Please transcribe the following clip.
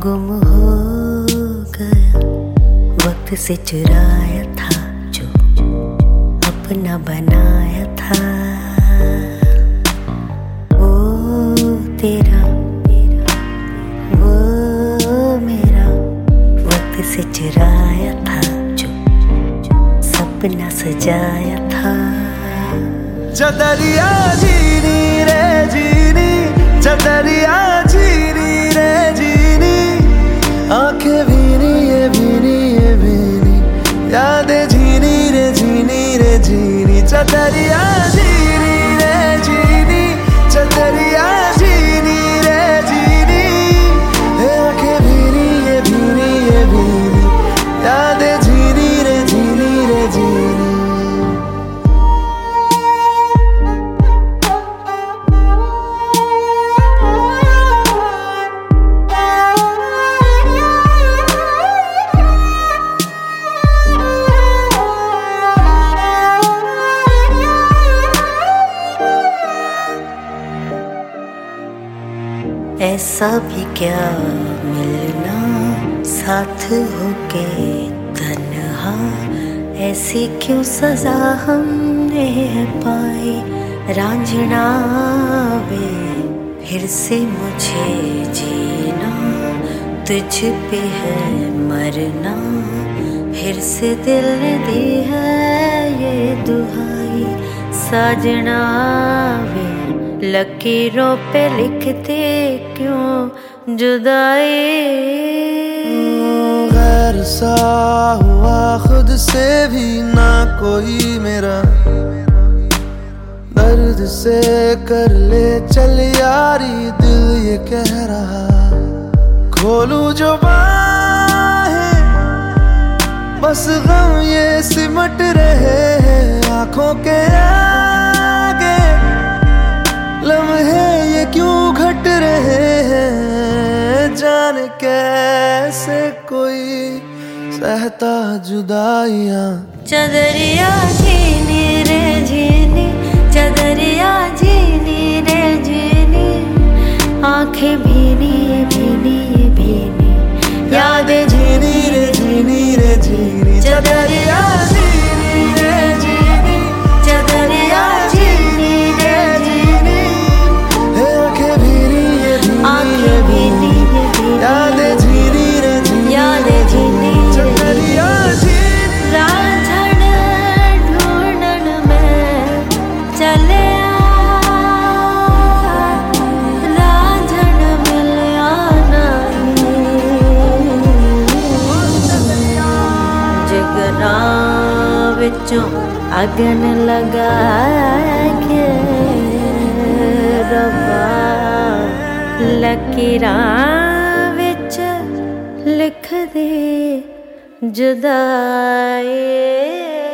गुम हो गया, वक्त से चुराया था जो अपना बनाया था। वो तेरा वो मेरा, वक्त से चुराया था जो सपना सजाया था। चदरिया जीनी रे जीनी, चदरिया जीनी रे जीनी, आंखें भीनी ये भीनी ये भीनी, यादें झीनी रे झीनी रे झीनी। चदरिया जीनी रे जीनी, चदरिया जीनी रे जीनी, आंखें भीनी ये भीनी ये भीनी, यादें झीनी रे झीनी रे झीनी। ऐसा भी क्या मिलना साथ होके तन्हा, ऐसी क्यों सजा हमने पाई। रांझना वे फिर से मुझे जीना, तुझ पे है मरना, फिर से दिल ने दी है ये दुहाई। साजना वे लकीरों पे लिखते क्यों जुदाई। गैर सा हुआ खुद से भी ना कोई मेरा, दर्द से कर ले चल यारी दिल ये कह रहा। खोलूं जो बाहें बस गम ये सिमट रहे हैं, आंखों के आगे लम्हे ये क्यों घट रहे हैं। जान कैसे कोई सहता जुदाइयां। चदरिया झीनी रे झीनी, चदरिया झीनी रे झीनी, आंखें भीनी भीनी भीनी, यादें झीनी रे झीनी रे झीनी। चदरिया झीनी रे झीनी, चदरिया झीनी रे झीनी, आंखें भीनी ये भीनी ये भीनी, यादें झीनी रे झीनी, यादें झीनी। चदरिया झीनी रांझण ढूंढन में चले रांझण मिलिया नहीं। जिगरा विचों अगन लगा के रब्बा, लकीरां विच लिख दे जुदाई।